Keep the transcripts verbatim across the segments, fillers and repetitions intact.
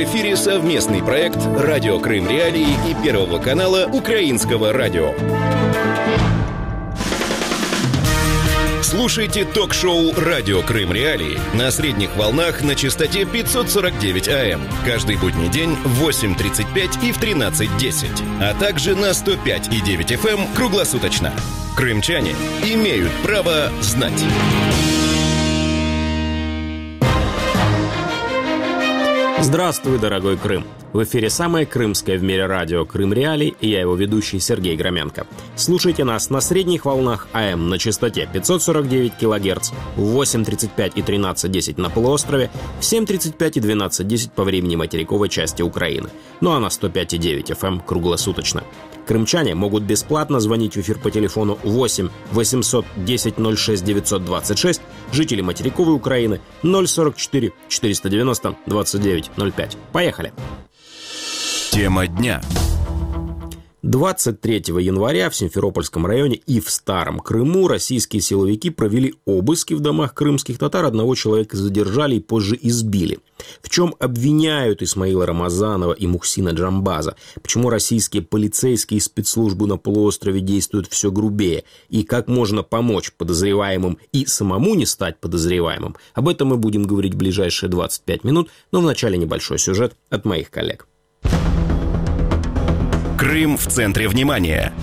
В эфире совместный проект «Радио Крым Реалии» и Первого канала Украинского радио. Слушайте ток-шоу «Радио Крым Реалии» на средних волнах на частоте пятьсот сорок девять АМ каждый будний день в восемь тридцать пять и в тринадцать десять, а также на сто пять и девять эф эм круглосуточно. Крымчане имеют право знать. Здравствуй, дорогой Крым! В эфире самое крымское в мире радио «Крым Реалии» и я его ведущий Сергей Громенко. Слушайте нас на средних волнах АМ на частоте пятьсот сорок девять килогерц, в восемь тридцать пять и тринадцать десять на полуострове, в семь тридцать пять и двенадцать десять по времени материковой части Украины, ну а на сто пять и девять эф эм круглосуточно. Крымчане могут бесплатно звонить в эфир по телефону восемь восемьсот десять ноль шесть девятьсот двадцать шесть, жители материковой Украины ноль сорок четыре четыреста девяносто двадцать девять ноль пять. Поехали! Тема дня. двадцать третьего января в Симферопольском районе и в Старом Крыму российские силовики провели обыски в домах крымских татар. Одного человека задержали и позже избили. В чем обвиняют Исмаила Рамазанова и Мухсина Джамбаза? Почему российские полицейские спецслужбы на полуострове действуют все грубее? И как можно помочь подозреваемым и самому не стать подозреваемым? Об этом мы будем говорить в ближайшие двадцать пять минут, но вначале небольшой сюжет от моих коллег. Крым в центре внимания.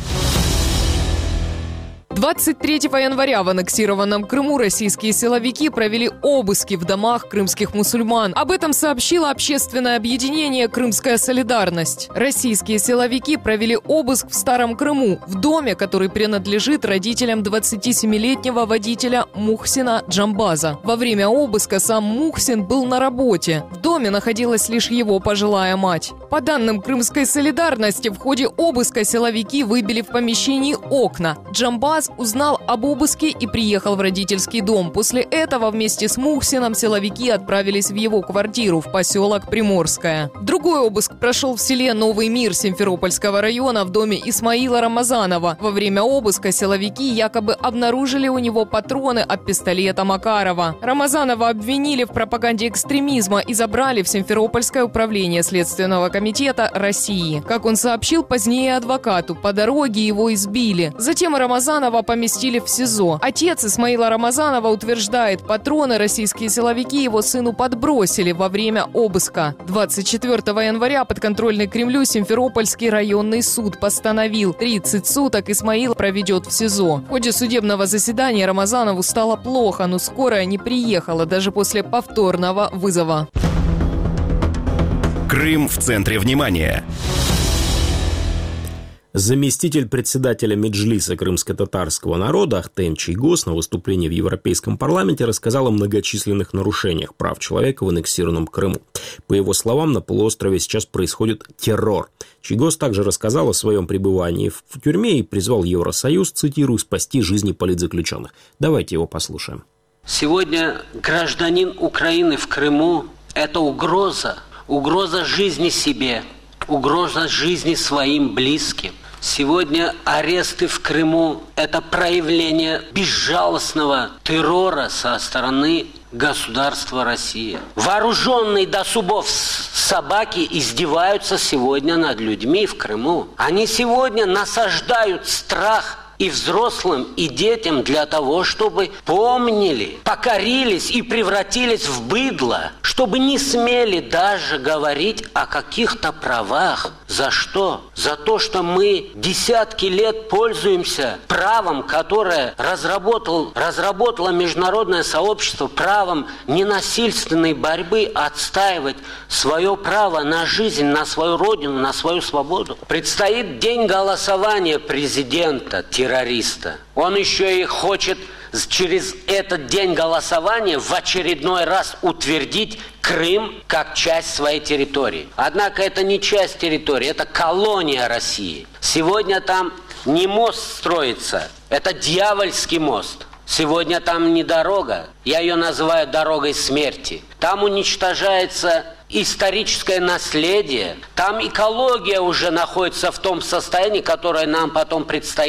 двадцать третьего января в аннексированном Крыму российские силовики провели обыски в домах крымских мусульман. Об этом сообщило общественное объединение «Крымская солидарность». Российские силовики провели обыск в Старом Крыму, в доме, который принадлежит родителям двадцатисемилетнего водителя Мухсина Джамбаза. Во время обыска сам Мухсин был на работе. В доме находилась лишь его пожилая мать. По данным Крымской солидарности, в ходе обыска силовики выбили в помещении окна. Джамбаз узнал об обыске и приехал в родительский дом. После этого вместе с Мухсином силовики отправились в его квартиру в поселок Приморское. Другой обыск прошел в селе Новый Мир Симферопольского района в доме Исмаила Рамазанова. Во время обыска силовики якобы обнаружили у него патроны от пистолета Макарова. Рамазанова обвинили в пропаганде экстремизма и забрали в Симферопольское управление Следственного комитета России. Как он сообщил позднее адвокату, по дороге его избили. Затем Рамазанова поместили в СИЗО. Отец Исмаила Рамазанова утверждает, патроны российские силовики его сыну подбросили во время обыска. двадцать четвёртого января подконтрольный Кремлю Симферопольский районный суд постановил: тридцать суток Исмаил проведет в СИЗО. В ходе судебного заседания Рамазанову стало плохо, но скорая не приехала даже после повторного вызова. Крым в центре внимания. Заместитель председателя Меджлиса крымско-татарского народа Ахтем Чийгоз на выступлении в Европейском парламенте рассказал о многочисленных нарушениях прав человека в аннексированном Крыму. По его словам, на полуострове сейчас происходит террор. Чийгоз также рассказал о своем пребывании в тюрьме и призвал Евросоюз, цитирую, спасти жизни политзаключенных. Давайте его послушаем. Сегодня гражданин Украины в Крыму – это угроза, угроза жизни себе, угроза жизни своим близким. Сегодня аресты в Крыму – это проявление безжалостного террора со стороны государства Россия. Вооруженные до зубов собаки издеваются сегодня над людьми в Крыму. Они сегодня насаждают страх и взрослым, и детям для того, чтобы помнили, покорились и превратились в быдло, чтобы не смели даже говорить о каких-то правах. За что? За то, что мы десятки лет пользуемся правом, которое разработал, разработало международное сообщество, правом ненасильственной борьбы, отстаивать свое право на жизнь, на свою родину, на свою свободу. Предстоит день голосования президента, террориста. Он еще и хочет через этот день голосования в очередной раз утвердить Крым как часть своей территории. Однако это не часть территории, это колония России. Сегодня там не мост строится, это дьявольский мост. Сегодня там не дорога, я ее называю дорогой смерти. Там уничтожается историческое наследие, там экология уже находится в том состоянии, которое нам потом предстоит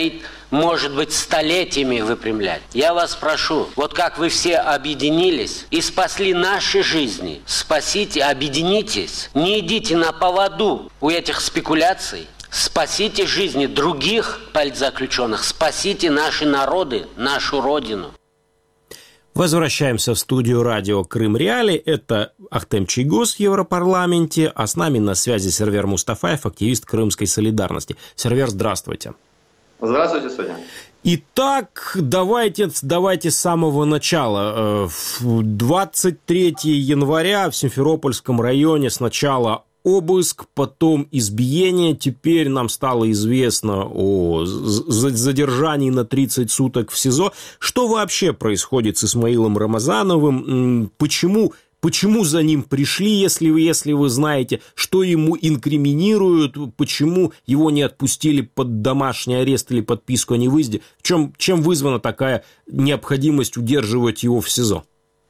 может быть, столетиями выпрямлять. Я вас прошу, вот как вы все объединились и спасли наши жизни, спасите, объединитесь, не идите на поводу у этих спекуляций, спасите жизни других политзаключенных, спасите наши народы, нашу родину. Возвращаемся в студию радио Крым Реали. Это Ахтем Чийгоз в Европарламенте, а с нами на связи Сервер Мустафаев, активист Крымской солидарности. Сервер, здравствуйте. Здравствуйте, Судя. Итак, давайте, давайте с самого начала. двадцать третьего января в Симферопольском районе сначала обыск, потом избиение. Теперь нам стало известно о задержании на тридцать суток в СИЗО. Что вообще происходит с Исмаилом Рамазановым? Почему, почему за ним пришли, если вы, если вы знаете? Что ему инкриминируют? Почему его не отпустили под домашний арест или подписку о невыезде? В чем, чем вызвана такая необходимость удерживать его в СИЗО?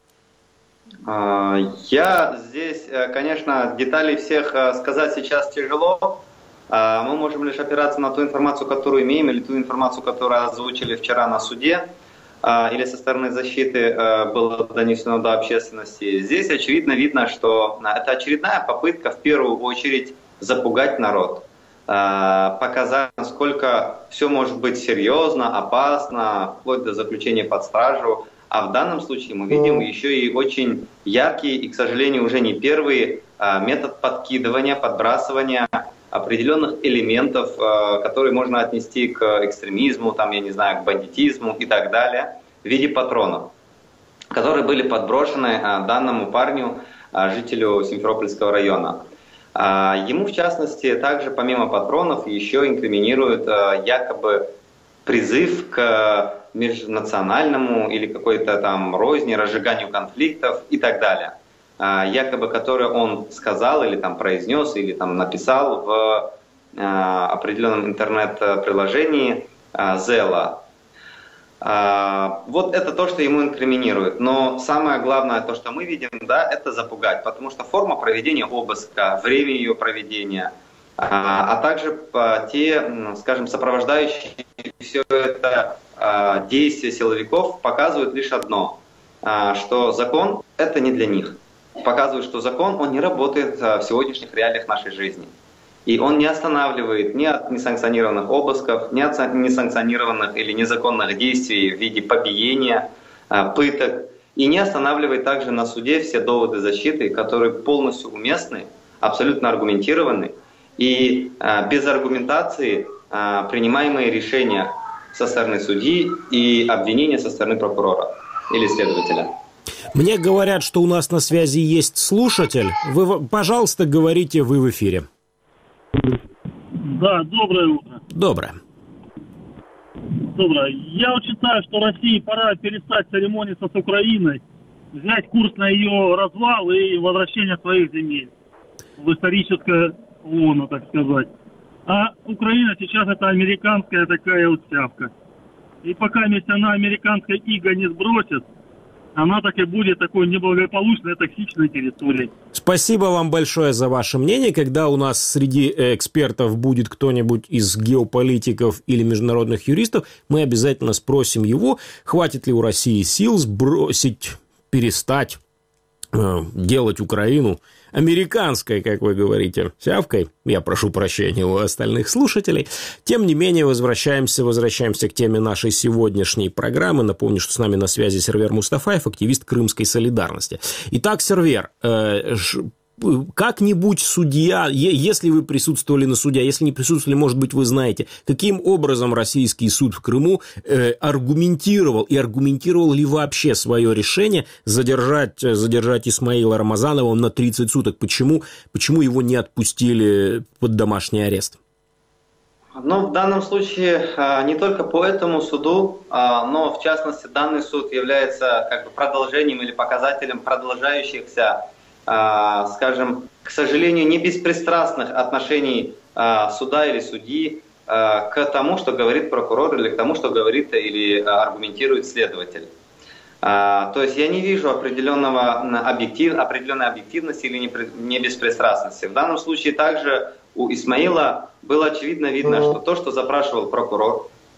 Я здесь, конечно, деталей всех сказать сейчас тяжело. Мы можем лишь опираться на ту информацию, которую имеем, или ту информацию, которую озвучили вчера на суде, или со стороны защиты было донесено до общественности. Здесь очевидно видно, что это очередная попытка в первую очередь запугать народ, показать, насколько все может быть серьезно, опасно, вплоть до заключения под стражу. А в данном случае мы видим еще и очень яркий и, к сожалению, уже не первый метод подкидывания, подбрасывания определенных элементов, которые можно отнести к экстремизму, там, я не знаю, к бандитизму и так далее, в виде патронов, которые были подброшены данному парню, жителю Симферопольского района. Ему, в частности, также помимо патронов еще инкриминируют якобы призыв к межнациональному или какой-то там розни, разжиганию конфликтов и так далее, якобы которые он сказал или там произнес или там написал в определенном интернет-приложении Зела. Вот это то, что ему инкриминируют. Но самое главное, то, что мы видим, да, это запугать, потому что форма проведения обыска, время ее проведения, а также те, скажем, сопровождающие все это действия силовиков показывают лишь одно, что закон — это не для них. Показывают, что закон, он не работает в сегодняшних реалиях нашей жизни. И он не останавливает ни от несанкционированных обысков, ни от несанкционированных или незаконных действий в виде побиения, пыток. И не останавливает также на суде все доводы защиты, которые полностью уместны, абсолютно аргументированы. И без аргументации принимаемые решения со стороны судьи и обвинения со стороны прокурора или следователя. Мне говорят, что у нас на связи есть слушатель. Вы, пожалуйста, говорите, вы в эфире. Да, доброе утро. Доброе. Доброе. Я вот считаю, что России пора перестать церемониться с Украиной, взять курс на ее развал и возвращение своих земель в историческое лоно, так сказать. А Украина сейчас это американская такая вот сявка. И пока если она американское иго не сбросит, она так и будет такой неблагополучной, токсичной территорией. Спасибо вам большое за ваше мнение. Когда у нас среди экспертов будет кто-нибудь из геополитиков или международных юристов, мы обязательно спросим его, хватит ли у России сил сбросить, перестать э, делать Украину американской, как вы говорите, сявкой. Я прошу прощения у остальных слушателей. Тем не менее, возвращаемся, возвращаемся к теме нашей сегодняшней программы. Напомню, что с нами на связи Сервер Мустафаев, активист Крымской солидарности. Итак, Сервер, э, как-нибудь судья, если вы присутствовали на суде, если не присутствовали, может быть, вы знаете, каким образом российский суд в Крыму э, аргументировал и аргументировал ли вообще свое решение задержать, задержать Исмаила Рамазанова на тридцать суток? Почему, почему его не отпустили под домашний арест? Ну, в данном случае не только по этому суду, но в частности данный суд является как бы продолжением или показателем продолжающихся, скажем, к сожалению, не беспристрастных отношений суда или судьи к тому, что говорит прокурор, или к тому, что говорит или аргументирует следователь. То есть я не вижу определенного объектив, определенной объективности или не беспристрастности. В данном случае также у Исмаила было очевидно видно, что то, что запрашивал прокурор,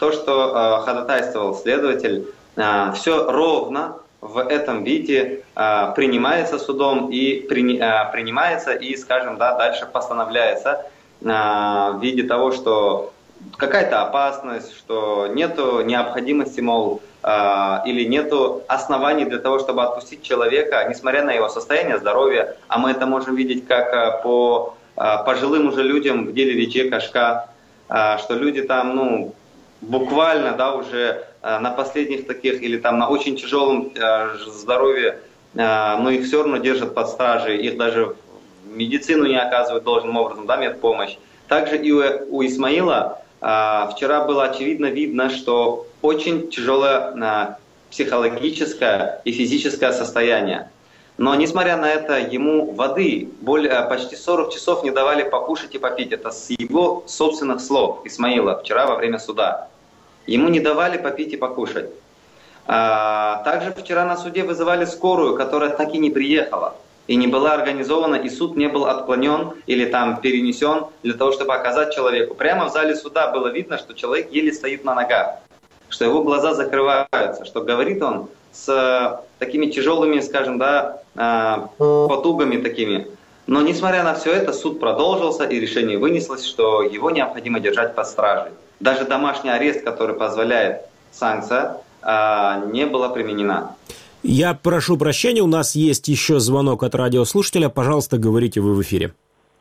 то, что ходатайствовал следователь, все ровно в этом виде принимается судом и принимается и, скажем, да, дальше постановляется в виде того, что какая-то опасность, что нету необходимости, мол, или нету оснований для того, чтобы отпустить человека, несмотря на его состояние здоровья. А мы это можем видеть как по пожилым уже людям в деле Виче Кашка, что люди там, ну, буквально, да, уже на последних таких или там на очень тяжелом здоровье, но их все равно держат под стражей, их даже в медицину не оказывают должным образом, да, медпомощь. Также и у, у Исмаила вчера было очевидно видно, что очень тяжелое психологическое и физическое состояние. Но, несмотря на это, ему воды более, почти сорок часов не давали покушать и попить. Это с его собственных слов Исмаила вчера во время суда. Ему не давали попить и покушать. А, также вчера на суде вызывали скорую, которая так и не приехала. И не была организована, и суд не был отклонен или там перенесен для того, чтобы оказать человеку. Прямо в зале суда было видно, что человек еле стоит на ногах, что его глаза закрываются, что говорит он с такими тяжелыми, скажем, да, потугами такими. Но несмотря на все это, суд продолжился, и решение вынеслось, что его необходимо держать под стражей. Даже домашний арест, который позволяет санкция, не была применена. Я прошу прощения, у нас есть еще звонок от радиослушателя. Пожалуйста, говорите, вы в эфире.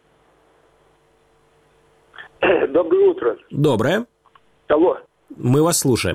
Доброе утро. Доброе. Алло. Мы вас слушаем.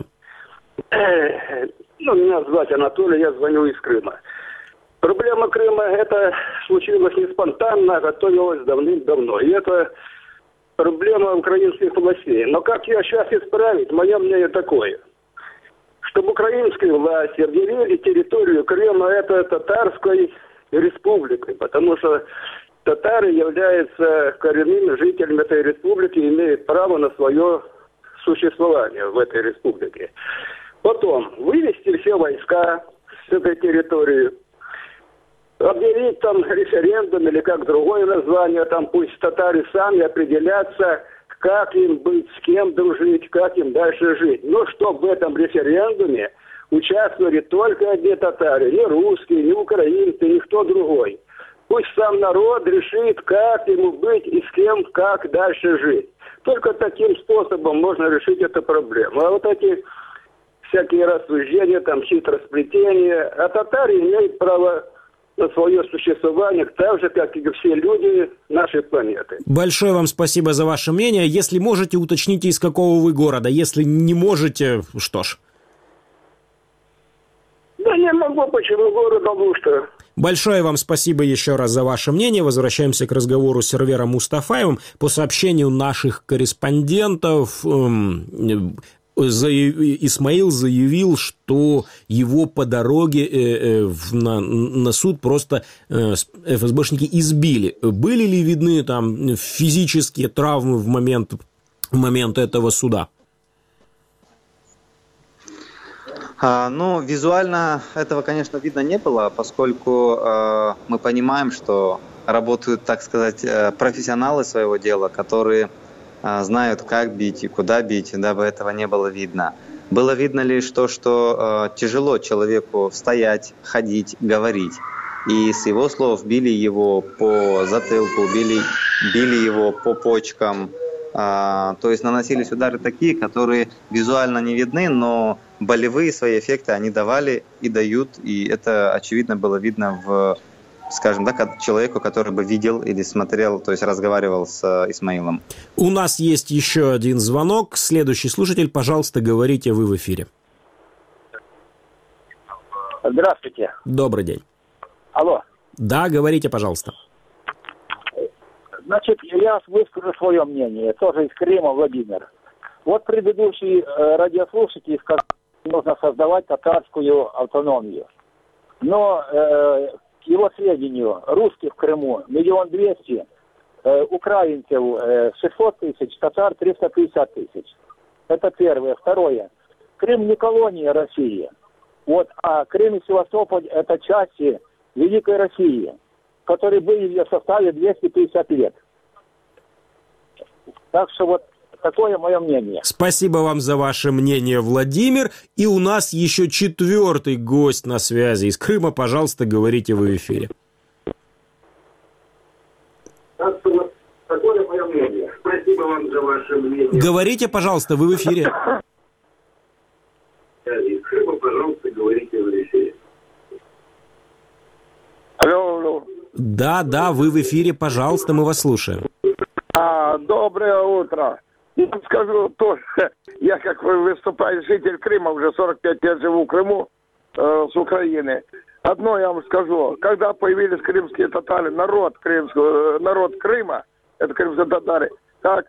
Ну, меня зовут Анатолий, я звоню из Крыма. Проблема Крыма, это случилось не спонтанно, а готовилось давным-давно. И это проблема украинских властей. Но как ее сейчас исправить, мое мнение такое. Чтобы украинские власти объявили территорию Крыма это татарской республикой, потому что татары являются коренными жителями этой республики и имеют право на свое существование в этой республике. Потом вывести все войска с этой территории, объявить там референдум или как другое название, там пусть татары сами определятся, как им быть, с кем дружить, как им дальше жить. Но чтобы в этом референдуме участвовали только одни татары, не русские, не украинцы, никто другой. Пусть сам народ решит, как ему быть и с кем, как дальше жить. Только таким способом можно решить эту проблему. А вот эти всякие рассуждения, там, хитросплетения, а татары имеют право на свое существование, так же, как и все люди нашей планеты. Большое вам спасибо за ваше мнение. Если можете, уточните, из какого вы города. Если не можете, что ж. Да не могу, почему город, потому что... Большое вам спасибо еще раз за ваше мнение. Возвращаемся к разговору с Сервером Мустафаевым. По сообщению наших корреспондентов, эм, заяв... Исмаил заявил, что его по дороге э, э, на, на суд просто э, эф эс бэшники избили. Были ли видны там физические травмы в момент, в момент этого суда? А, ну, визуально этого, конечно, видно не было, поскольку э, мы понимаем, что работают, так сказать, профессионалы своего дела, которые э, знают, как бить и куда бить, дабы этого не было видно. Было видно лишь то, что э, тяжело человеку стоять, ходить, говорить. И с его слов били его по затылку, били, били его по почкам. Э, то есть наносились удары такие, которые визуально не видны, но болевые свои эффекты они давали и дают, и это очевидно было видно в, скажем так, человеку, который бы видел или смотрел, то есть разговаривал с Исмаилом. У нас есть еще один звонок. Следующий слушатель, пожалуйста, говорите, вы в эфире. Здравствуйте. Добрый день. Алло. Да, говорите, пожалуйста. Значит, я выскажу свое мнение, тоже из Крыма, Владимир. Вот предыдущий э, радиослушатель сказал, что нужно создавать татарскую автономию. Но, э, к его сведению, русских в Крыму миллион двести, э, украинцев э, шестьсот тысяч, татар триста пятьдесят тысяч. Это первое. Второе. Крым не колония России. Вот, а Крым и Севастополь – это части Великой России, которые были в ее составе двести пятьдесят лет. Так что вот Такое мое мнение. Спасибо вам за ваше мнение, Владимир. И у нас еще четвертый гость на связи из Крыма. Пожалуйста, говорите вы в эфире. Такое мое мнение. Спасибо вам за ваше мнение. Говорите, пожалуйста, вы в эфире. Из Крыма, пожалуйста, говорите в эфире. Алло, алло. Да, да, вы в эфире, пожалуйста, мы вас слушаем. А, доброе утро. Я скажу тоже, я как выступающий житель Крыма, уже сорок пять лет живу в Крыму, э, с Украины. Одно я вам скажу, когда появились крымские татары, народ крымского, народ Крыма, это крымские татары, так,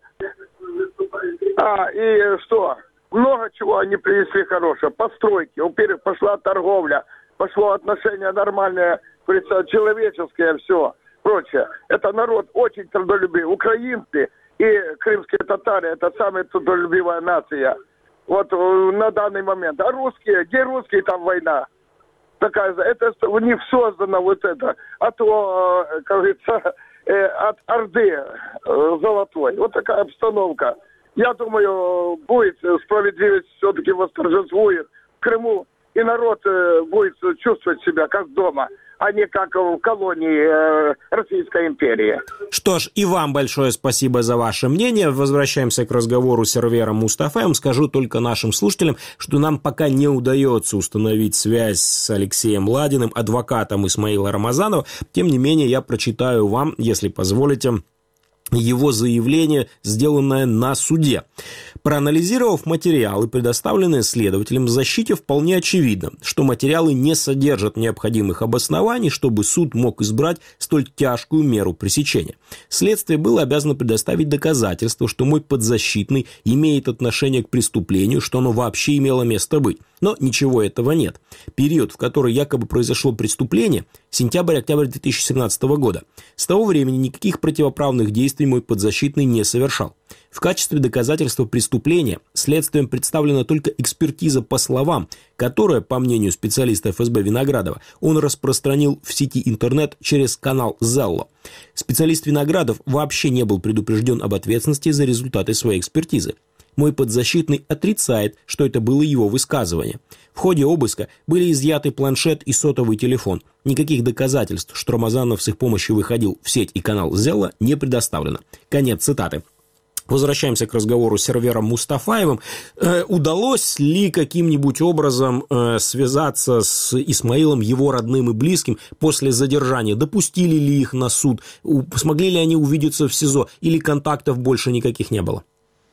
а, и что, много чего они принесли хорошего, постройки, во-первых, пошла торговля, пошло отношение нормальное, говорится, человеческое, все, прочее. Это народ очень трудолюбивый, украинцы и крымские татары, это самая трудолюбивая нация. Вот на данный момент. А русские, где русские, там война. Такая, это у них создано вот это, а то, как говорится, от Орды золотой. Вот такая обстановка. Я думаю, будет справедливость все-таки восторжествует в Крыму, и народ будет чувствовать себя как дома, а не как в колонии Российской империи. Что ж, и вам большое спасибо за ваше мнение. Возвращаемся к разговору с Эрвером Мустафаевым. Скажу только нашим слушателям, что нам пока не удается установить связь с Алексеем Ладиным, адвокатом Исмаила Рамазанова. Тем не менее, я прочитаю вам, если позволите, его заявление, сделанное на суде. Проанализировав материалы, предоставленные следователям защите, вполне очевидно, что материалы не содержат необходимых обоснований, чтобы суд мог избрать столь тяжкую меру пресечения. Следствие было обязано предоставить доказательства, что мой подзащитный имеет отношение к преступлению, что оно вообще имело место быть. Но ничего этого нет. Период, в который якобы произошло преступление, сентябрь-октябрь две тысячи семнадцатого года. С того времени никаких противоправных действий мой подзащитный не совершал. В качестве доказательства преступления следствием представлена только экспертиза по словам, которая, по мнению специалиста эф эс бэ Виноградова, он распространил в сети интернет через канал Zello. Специалист Виноградов вообще не был предупрежден об ответственности за результаты своей экспертизы. Мой подзащитный отрицает, что это было его высказывание. В ходе обыска были изъяты планшет и сотовый телефон. Никаких доказательств, что Рамазанов с их помощью выходил в сеть и канал Zello, не предоставлено. Конец цитаты. Возвращаемся к разговору с Эрвером Мустафаевым. Э, удалось ли каким-нибудь образом э, связаться с Исмаилом, его родным и близким, после задержания? Допустили ли их на суд? У, смогли ли они увидеться в СИЗО? Или контактов больше никаких не было?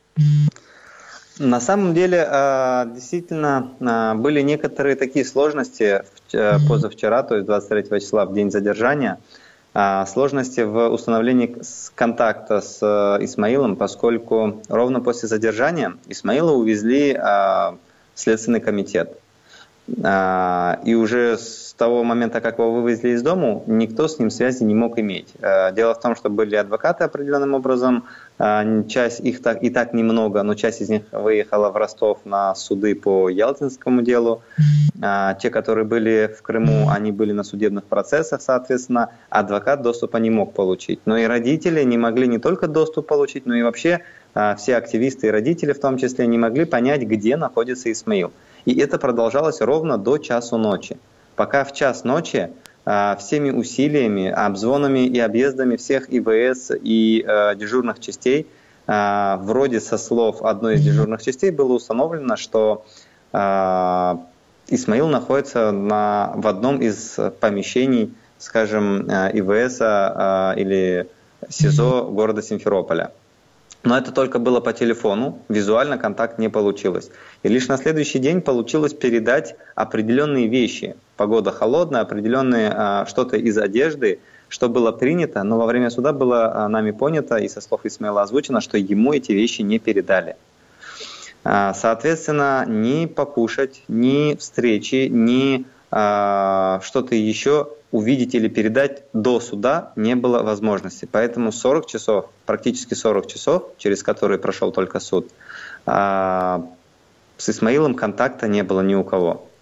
На самом деле, действительно, были некоторые такие сложности позавчера, то есть двадцать третьего числа, в день задержания, сложности в установлении контакта с Исмаилом, поскольку ровно после задержания Исмаила увезли в Следственный комитет. И уже с того момента, как его вывезли из дома, никто с ним связи не мог иметь. Дело в том, что были адвокаты определенным образом, часть их так, и так немного, но часть из них выехала в Ростов на суды по Ялтинскому делу. Те, которые были в Крыму, они были на судебных процессах, соответственно, адвокат доступа не мог получить. Но и родители не могли не только доступ получить, но и вообще все активисты и родители в том числе не могли понять, где находится Исмаил. И это продолжалось ровно до часу ночи. Пока в час ночи э, всеми усилиями, обзвонами и объездами всех И В С и э, дежурных частей, э, вроде со слов одной из дежурных частей было установлено, что э, Исмаил находится на, в одном из помещений, скажем, э, И В С э, или СИЗО города Симферополя. Но это только было по телефону, визуально контакт не получилось. И лишь на следующий день получилось передать определенные вещи. Погода холодная, определенные а, что-то из одежды, что было принято, но во время суда было а, нами понято и со слов Исмаила озвучено, что ему эти вещи не передали. А, соответственно, ни покушать, ни встречи, ни а, что-то еще увидеть или передать до суда не было возможности. Поэтому сорок часов, практически сорок часов, через которые прошел только суд, с Исмаилом контакта не было ни у кого.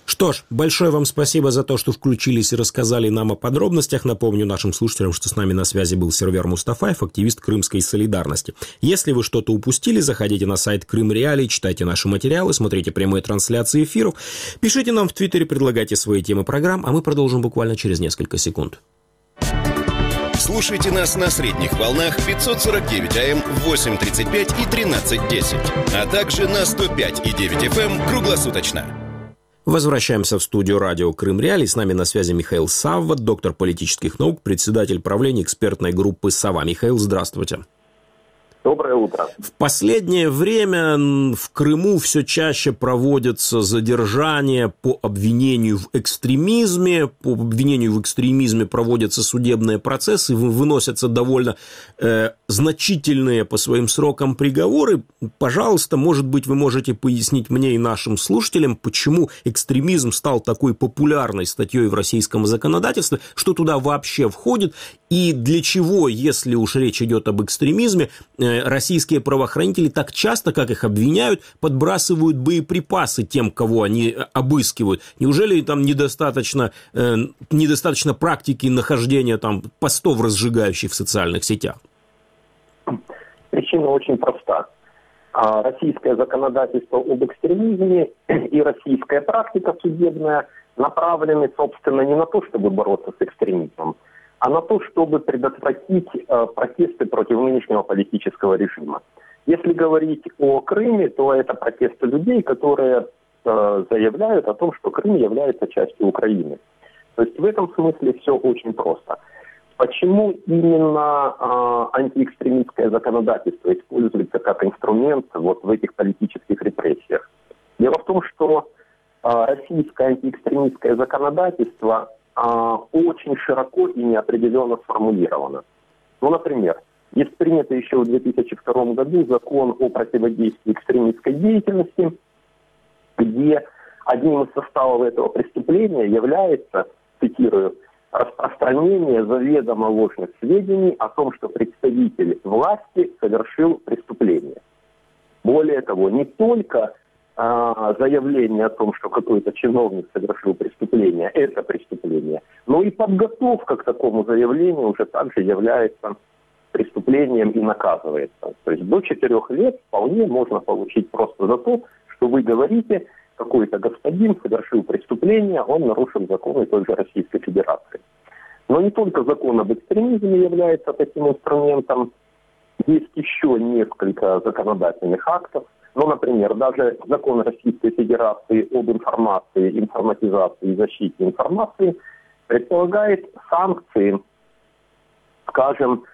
Что ж, большое вам спасибо за то, что включились и рассказали нам о подробностях. Напомню нашим слушателям, что с нами на связи был Сервер Мустафаев, активист Крымской солидарности. Если вы что-то упустили, заходите на сайт Крым Реалии, читайте наши материалы, смотрите прямые трансляции эфиров, пишите нам в Твиттере, предлагайте свои темы программ, а мы продолжим буквально через несколько секунд. Слушайте нас на средних волнах пятьсот сорок девять АМ в восемь тридцать пять и тринадцать десять, а также на сто пять и девять эф эм круглосуточно. Возвращаемся в студию радио Крым Реалии. С нами на связи Михаил Савва, доктор политических наук, председатель правления экспертной группы «Сова». Михаил, здравствуйте. Доброе утро. В последнее время в Крыму все чаще проводятся задержания по обвинению в экстремизме. По обвинению в экстремизме проводятся судебные процессы, выносятся довольно э, значительные по своим срокам приговоры. Пожалуйста, может быть, вы можете пояснить мне и нашим слушателям, почему экстремизм стал такой популярной статьей в российском законодательстве, что туда вообще входит, и для чего, если уж речь идет об экстремизме, э, российские правоохранители так часто, как их обвиняют, подбрасывают боеприпасы тем, кого они обыскивают. Неужели там недостаточно, э, недостаточно практики нахождения там постов, разжигающих в социальных сетях? Причина очень проста. Российское законодательство об экстремизме и российская практика судебная направлены, собственно, не на то, чтобы бороться с экстремизмом, а на то, чтобы предотвратить э, протесты против нынешнего политического режима. Если говорить о Крыме, то это протесты людей, которые э, заявляют о том, что Крым является частью Украины. То есть в этом смысле все очень просто. Почему именно э, антиэкстремистское законодательство используется как инструмент вот в этих политических репрессиях? Дело в том, что э, российское антиэкстремистское законодательство очень широко и неопределенно сформулировано. Ну, например, есть принятый еще в две тысячи втором году закон о противодействии экстремистской деятельности, где одним из составов этого преступления является, цитирую, распространение заведомо ложных сведений о том, что представитель власти совершил преступление. Более того, не только а, заявление о том, что какой-то чиновник совершил преступление, это преступление, но и подготовка к такому заявлению уже также является преступлением и наказывается. То есть до четырех лет вполне можно получить просто за то, что вы говорите, какой-то господин совершил преступление, он нарушил законы той же Российской Федерации. Но не только закон об экстремизме является таким инструментом, есть еще несколько законодательных актов. Ну, например, даже закон Российской Федерации об информации, информатизации и защите информации предполагает санкции, скажем,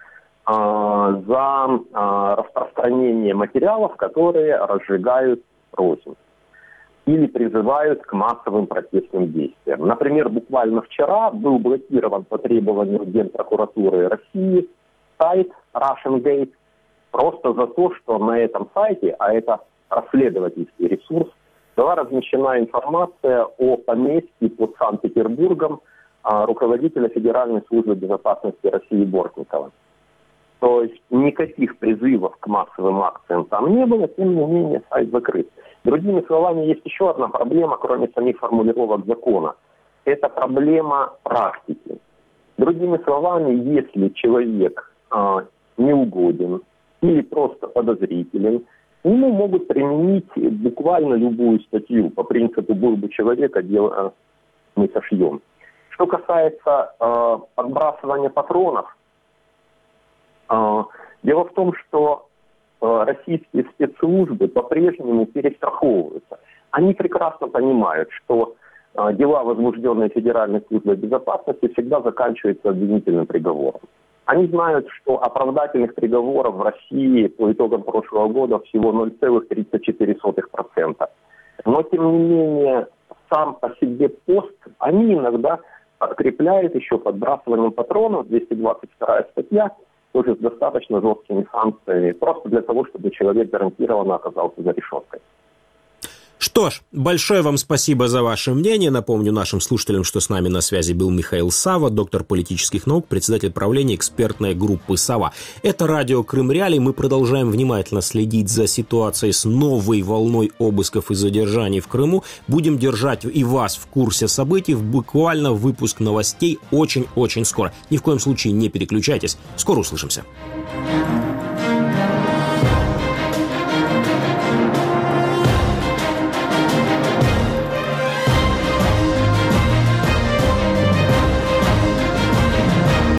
за распространение материалов, которые разжигают рознь или призывают к массовым протестным действиям. Например, буквально вчера был блокирован по требованию Генпрокуратуры России сайт Russian Gate просто за то, что на этом сайте, а это расследовательский ресурс, была размещена информация о поместье под Санкт-Петербургом руководителя Федеральной службы безопасности России Бортникова. То есть никаких призывов к массовым акциям там не было, тем не менее сайт закрыт. Другими словами, есть еще одна проблема, кроме самих формулировок закона. Это проблема практики. Другими словами, если человек а, неугоден или просто подозрителен, ему могут применить буквально любую статью по принципу «был бы человек, а дело мы сошьем». Что касается а, подбрасывания патронов, а, дело в том, что российские спецслужбы по-прежнему перестраховываются. Они прекрасно понимают, что э, дела, возбужденные Федеральной службой безопасности, всегда заканчиваются обвинительным приговором. Они знают, что оправдательных приговоров в России по итогам прошлого года всего ноль целых тридцать четыре сотых процента. Но, тем не менее, сам по себе пост они иногда подкрепляют еще подбрасыванием патронов, двести двадцать вторая статья, тоже с достаточно жесткими санкциями, просто для того, чтобы человек гарантированно оказался за решеткой. Что ж, большое вам спасибо за ваше мнение. Напомню нашим слушателям, что с нами на связи был Михаил Сава, доктор политических наук, председатель правления экспертной группы «Сова». Это радио Крым Реалии. Мы продолжаем внимательно следить за ситуацией с новой волной обысков и задержаний в Крыму. Будем держать и вас в курсе событий. Буквально выпуск новостей очень-очень скоро. Ни в коем случае не переключайтесь. Скоро услышимся.